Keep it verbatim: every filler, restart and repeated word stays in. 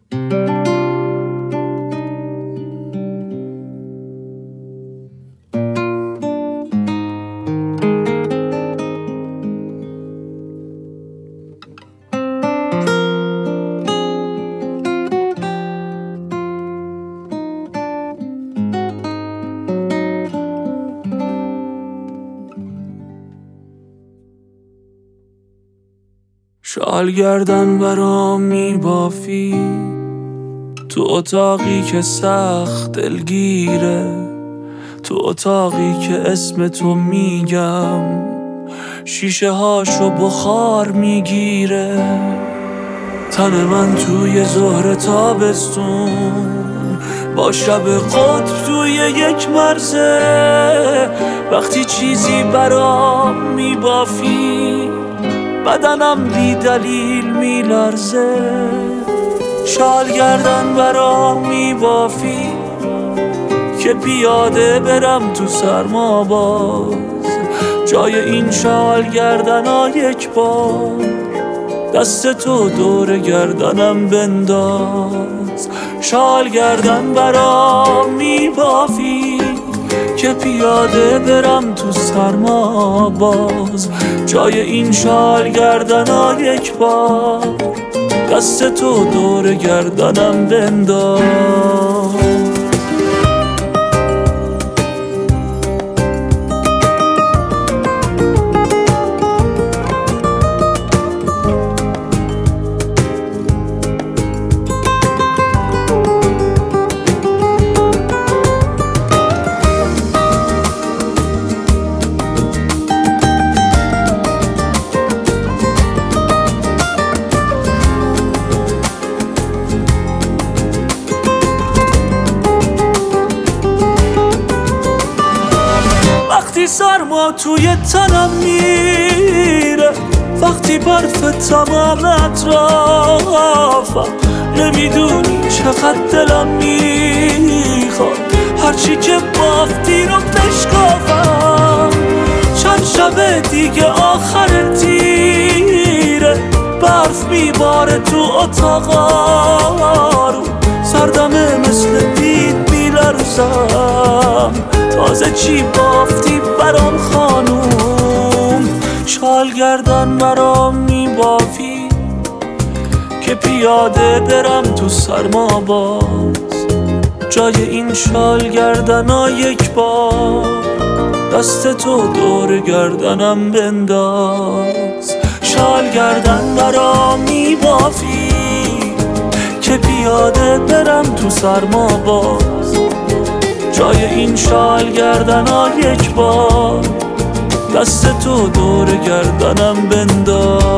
شال گردن برام میبافی تو اتاقی که سخت دلگیره، تو اتاقی که اسم تو میگم شیشه هاشو بخار میگیره. تن من توی ظهر تابستون با شب قطب توی یک مرزه، وقتی چیزی برام میبافی بدنم بی دلیل میلرزه. شال گردن برام میبافی که پیاده برم تو سرما باز، جای این شال گردن ها یک بار دست تو دور گردنم بنداز. شال گردن برام میبافی که پیاده برم تو سرما باز، جای این شال گردن ها یک بار دست تو دور گردنم بنداز. وقتی سرما توی تنم میره، وقتی برف تمام اطرافم، نمیدونی چقدر دلم میخواد هرچی که بافتی رو بشکافم. چند شب دیگه آخر تیره، برف میباره تو اتاقا رو، سردمه مثل بید میلرزم. تازه چی بافتی برام خانوم؟ شال گردن برام میبافی که پیاده برم تو سرما باز، جای این شال گردن ها یک بار دست تو دور گردنم بنداز. شال گردن برام میبافی که پیاده برم تو سرما باز، جای این شال گردن ها یک بار دست تو دور گردنم بنداز.